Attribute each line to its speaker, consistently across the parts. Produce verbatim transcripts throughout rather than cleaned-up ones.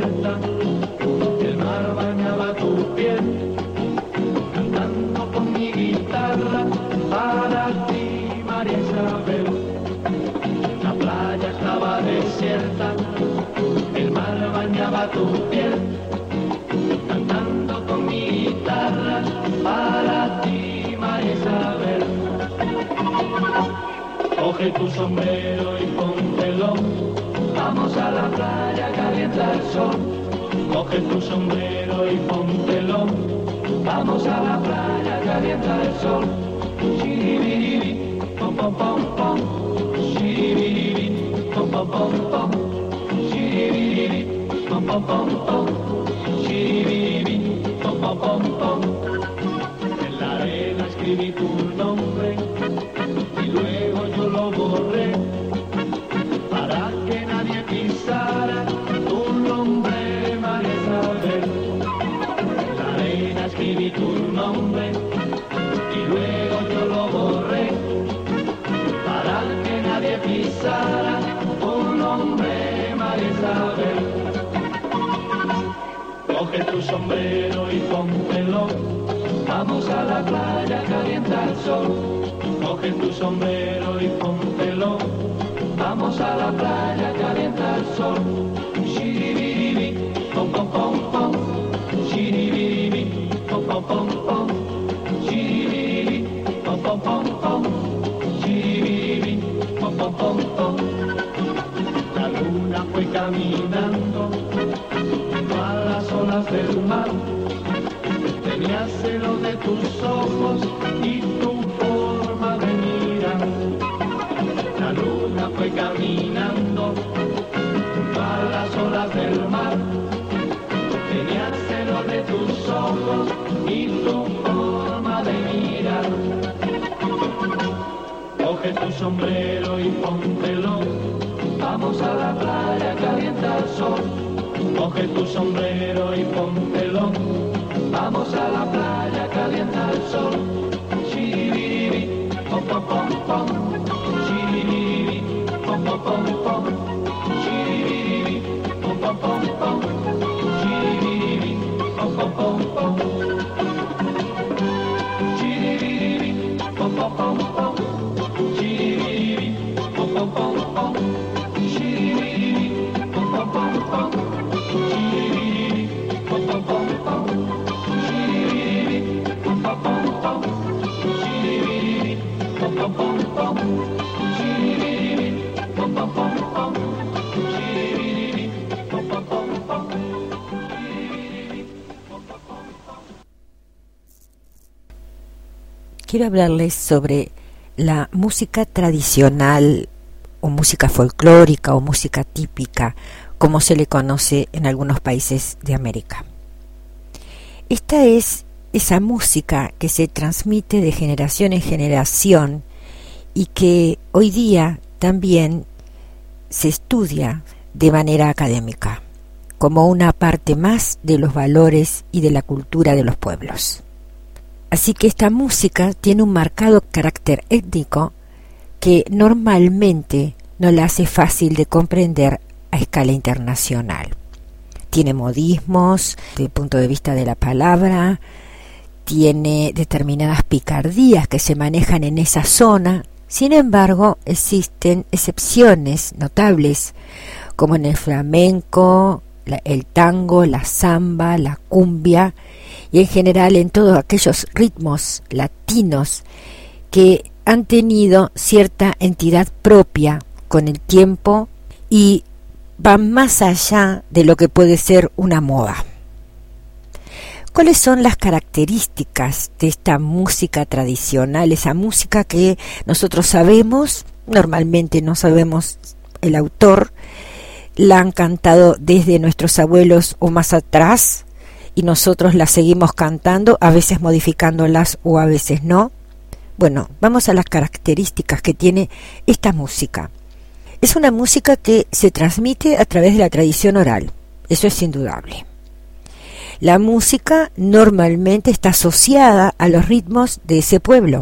Speaker 1: desierta, el mar bañaba tu piel, cantando con mi guitarra para ti, María Isabel. La playa estaba desierta, el mar bañaba tu piel, cantando con mi guitarra para ti, María Isabel. Coge tu sombrero y póntelo, vamos a la playa, calienta el sol. Coge tu sombrero y póntelo, vamos a la playa, calienta el sol. Shiribiribi, pom pom pom pom, shiribiribi, pom pom pom pom, shiribiribi, pom pom pom pom, shiribiribi, pom pom pom pom. En la arena escribí tu nombre y luego yo lo borré para que nadie pisara tu nombre, María Isabel. En la arena escribí tu nombre y luego yo lo borré para que nadie pisara tu nombre, María Isabel. Coge tu sombrero y póntelo, vamos a la playa, calienta el sol. Coge tu sombrero y póntelo, vamos a la playa, calienta el sol. Shiribiribi, pom pom pom pom, shiribiribi, pom pom pom pom, shiribiribi, pom pom pom pom, shiribiribi, pom pom pom pom. La luna fue caminando junto a las olas del mar, tenía celo de tus ojos y tu forma de mirar. La luna fue caminando junto a las olas del mar, tenía celo de tus ojos y tu forma de mirar. Coge tu sombrero y póntelo, vamos a la playa, calienta el sol. Coge tu sombrero y póntelo, vamos a la playa, calienta el sol. Shiribiribi, pom pom pom pom, shiribiribi, pom pom pom pom, shiribiribi, pom pom pom pom, shiribiribi, pom pom pom pom, shiribiribi, pom pom pom pom, shiribiribi, pom pom pom pom, shiribiribi, pom pom pom pom, shiribiribi, pom pom pom pom.
Speaker 2: Quiero hablarles sobre la música tradicional o música folclórica o música típica, como se le conoce en algunos países de América. Esta es esa música que se transmite de generación en generación y que hoy día también se estudia de manera académica, como una parte más de los valores y de la cultura de los pueblos. Así que esta música tiene un marcado carácter étnico que normalmente no la hace fácil de comprender a escala internacional. Tiene modismos desde el punto de vista de la palabra, tiene determinadas picardías que se manejan en esa zona. Sin embargo, existen excepciones notables, como en el flamenco, la, el tango, la samba, la cumbia, y en general en todos aquellos ritmos latinos que han tenido cierta entidad propia con el tiempo y van más allá de lo que puede ser una moda. ¿Cuáles son las características de esta música tradicional? Esa música que nosotros sabemos, normalmente no sabemos el autor, la han cantado desde nuestros abuelos o más atrás, y nosotros las seguimos cantando, a veces modificándolas o a veces no. Bueno, vamos a las características que tiene esta música. Es una música que se transmite a través de la tradición oral, eso es indudable. La música normalmente está asociada a los ritmos de ese pueblo.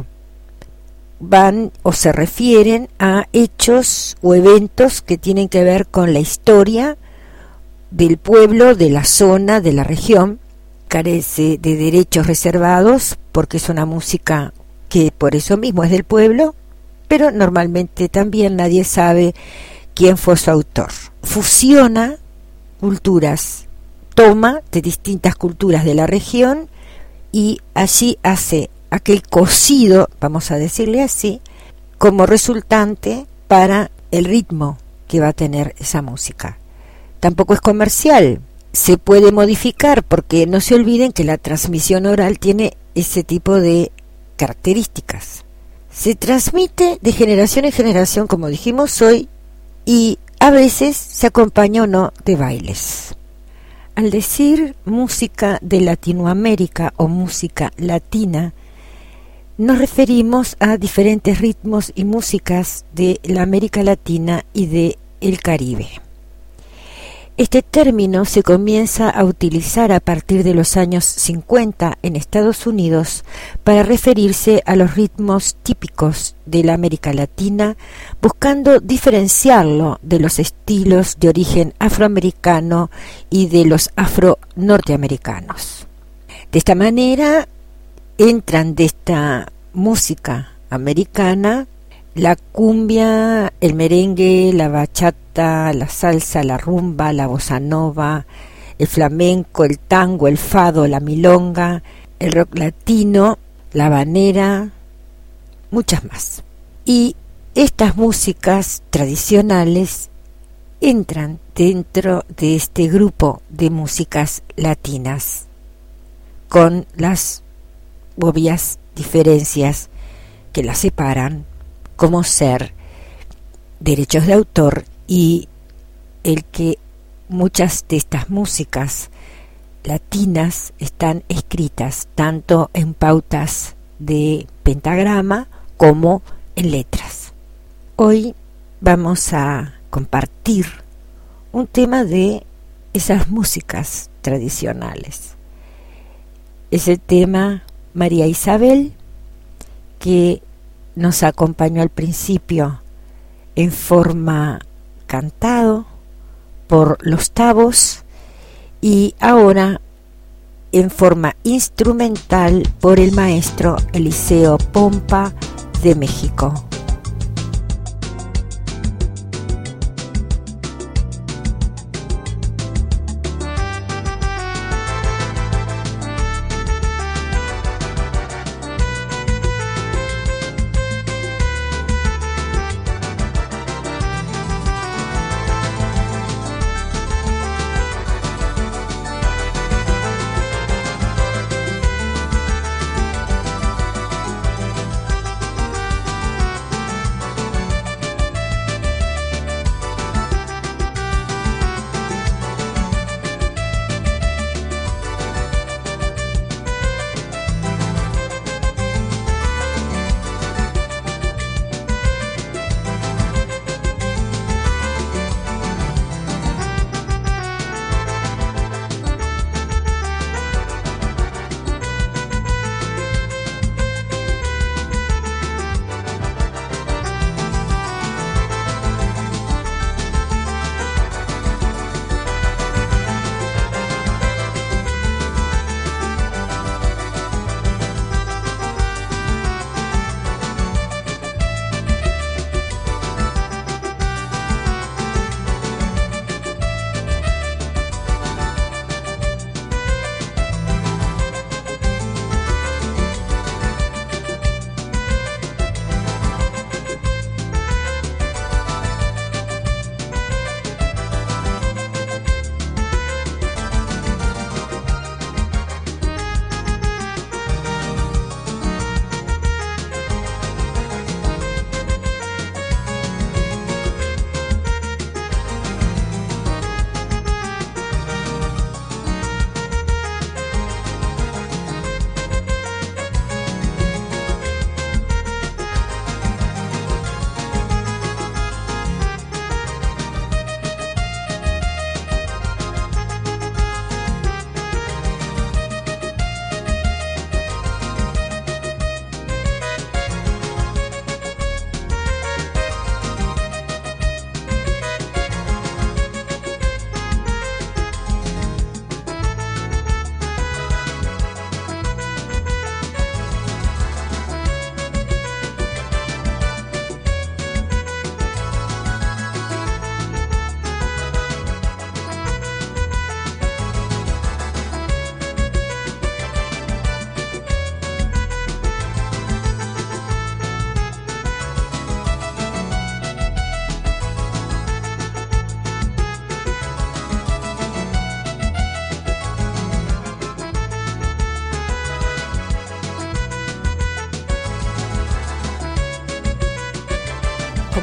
Speaker 2: Van o se refieren a hechos o eventos que tienen que ver con la historia del pueblo, de la zona, de la región. Carece de derechos reservados porque es una música que por eso mismo es del pueblo, pero normalmente también nadie sabe quién fue su autor. Fusiona culturas, toma de distintas culturas de la región y allí hace aquel cocido, vamos a decirle así, como resultante para el ritmo que va a tener esa música. Tampoco es comercial, se puede modificar porque no se olviden que la transmisión oral tiene ese tipo de características. Se transmite de generación en generación, como dijimos hoy, y a veces se acompaña o no de bailes. Al decir música de Latinoamérica o música latina, nos referimos a diferentes ritmos y músicas de la América Latina y de el Caribe. Este término se comienza a utilizar a partir de los años cincuenta en Estados Unidos para referirse a los ritmos típicos de la América Latina, buscando diferenciarlo de los estilos de origen afroamericano y de los afro-norteamericanos. De esta manera entran de esta música americana la cumbia, el merengue, la bachata, la salsa, la rumba, la bossa nova, el flamenco, el tango, el fado, la milonga, el rock latino, la habanera, muchas más. Y estas músicas tradicionales entran dentro de este grupo de músicas latinas, con las obvias diferencias que las separan, como ser derechos de autor y el que muchas de estas músicas latinas están escritas tanto en pautas de pentagrama como en letras. Hoy vamos a compartir un tema de esas músicas tradicionales. Es el tema María Isabel, que nos acompañó al principio en forma cantado por los Tavos y ahora en forma instrumental por el maestro Eliseo Pompa de México.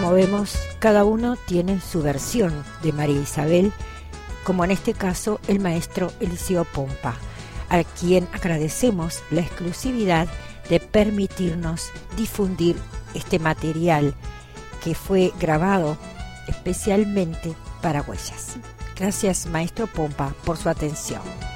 Speaker 2: Como vemos, cada uno tiene su versión de María Isabel, como en este caso el maestro Eliseo Pompa, a quien agradecemos la exclusividad de permitirnos difundir este material que fue grabado especialmente para Huellas. Gracias, maestro Pompa, por su atención.